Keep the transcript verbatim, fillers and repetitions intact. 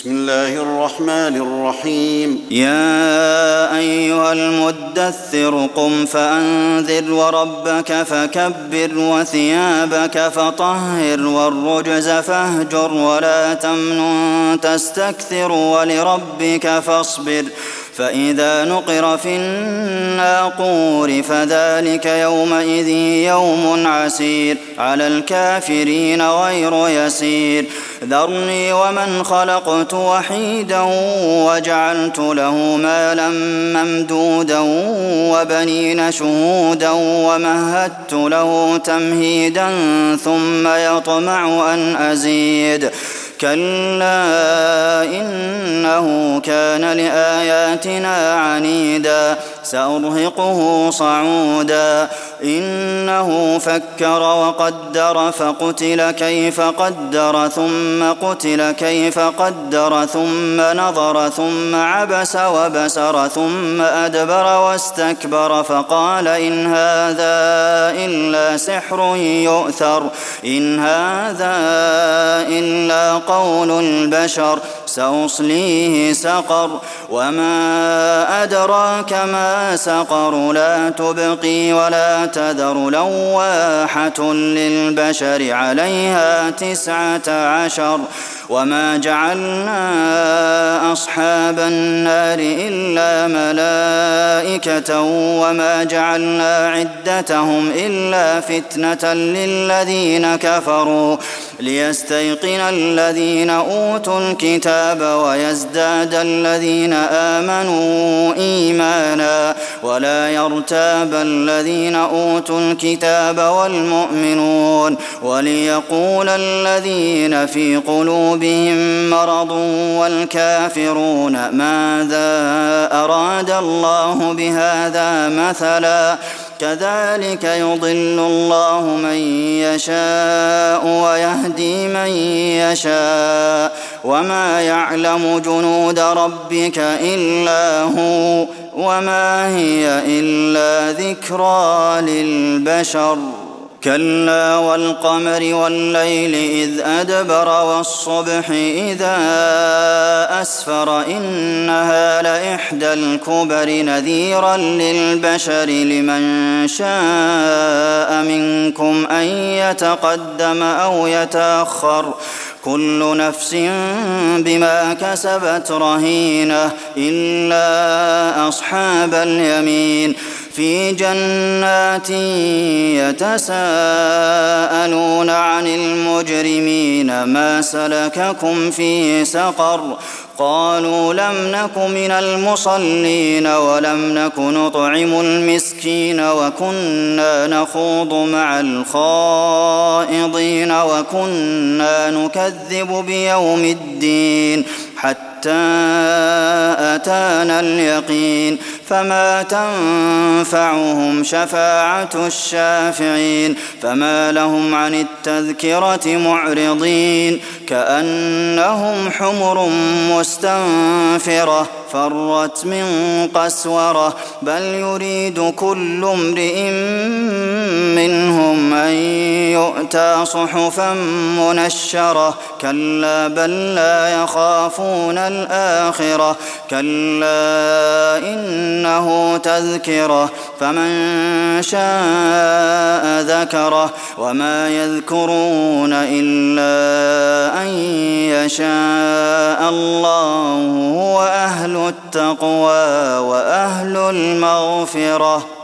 بسم الله الرحمن الرحيم يا أيها المدثر قم فأنذر وربك فكبر وثيابك فطهر والرجز فاهجر ولا تمنن تستكثر ولربك فاصبر فإذا نقر في الناقور فذلك يومئذ يوم عسير على الكافرين غير يسير ذرني ومن خلقت وحيدا وجعلت له مالا ممدودا وبنين شهودا ومهدت له تمهيدا ثم يطمع أن أزيد كلا إنه كان لآياتنا عنيدا سأرهقه صعودا إنه فكر وقدر فقتل كيف قدر ثم قتل كيف قدر ثم نظر ثم عبس وبسر ثم أدبر واستكبر فقال إن هذا إلا سحر يؤثر إن هذا إلا قول البشر سأصليه سقر وما أدراك ما سقر لا تبقي ولا تذر لواحة للبشر عليها تسعة عشر وما جعلنا أصحاب النار إلا ملائكة وما جعلنا عدتهم إلا فتنة للذين كفروا ليستيقن الذين أوتوا الكتاب ويزداد الذين آمنوا إيمانا ولا يرتاب الذين أوتوا الكتاب والمؤمنون وليقول الذين في قلوبهم مرض والكافرون ماذا أراد الله بهذا مثلا كذلك يضل الله من يشاء ويهدي من يشاء وما يعلم جنود ربك إلا هو وما هي إلا ذكرى للبشر كلا والقمر والليل إذ أدبر والصبح إذا أسفر إنها لإحدى الكبر نذيرا للبشر لمن شاء منكم أن يتقدم أو يتأخر كل نفس بما كسبت رهينة إلا أصحاب اليمين في جنات يتساءلون عن المجرمين ما سلككم في سقر قالوا لم نك من المصلين ولم نك نطعم المسكين وكنا نخوض مع الخائضين وكنا نكذب بيوم الدين حتى أتانا اليقين فما تنفعهم شفاعة الشافعين فما لهم عن التذكرة معرضين كأنهم حمر مستنفرة فرت من قسورة بل يريد كل امرئ منهم أن يؤتى صحفا منشرة كلا بل لا يخافون الآخرة كلا إنه تذكرة فمن شاء ذكره وما يذكرون إلا أن يشاء الله وأهل التقوى وأهل المغفرة